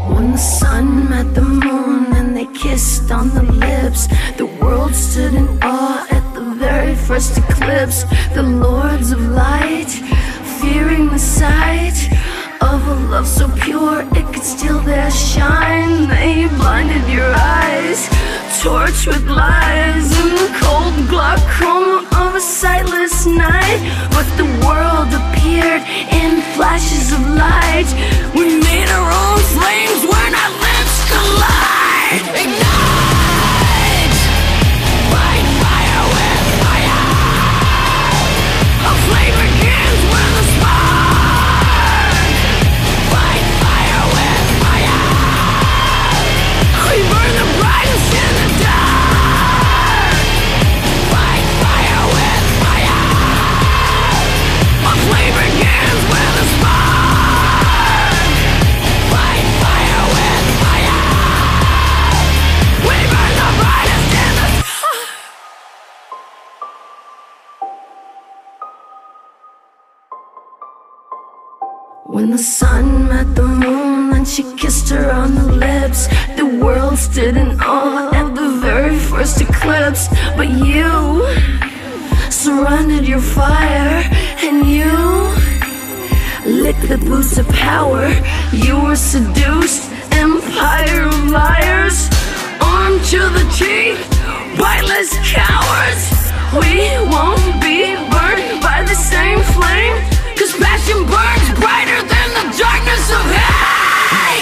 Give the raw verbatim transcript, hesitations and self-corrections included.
When the sun met the moon and they kissed on the lips, the world stood in awe at the very first eclipse. The lords of light, fearing the sight of a love so pure it could steal their shine. They blinded your eyes, torched with lies, in the cold glaucoma of a sightless night. But the world appeared in flashes of light. We made our own flames when our lips collide. Ignite! Fight fire with fire. A flame begins with a spark. Fight fire with fire. We burn the brightest in the dark. Fight fire with fire. A flame begins with a spark. Fight fire with fire. We burn the brightest in the dark. When the sun met the moon and she kissed her on the lips, the world stood in awe at the very first eclipse. But you surrendered your fire and you lit the boots of power. You were seduced, empire of liars, armed to the teeth, wightless cowards. We won't be burned by the same flame, 'cause passion burns brighter than the darkness of hate.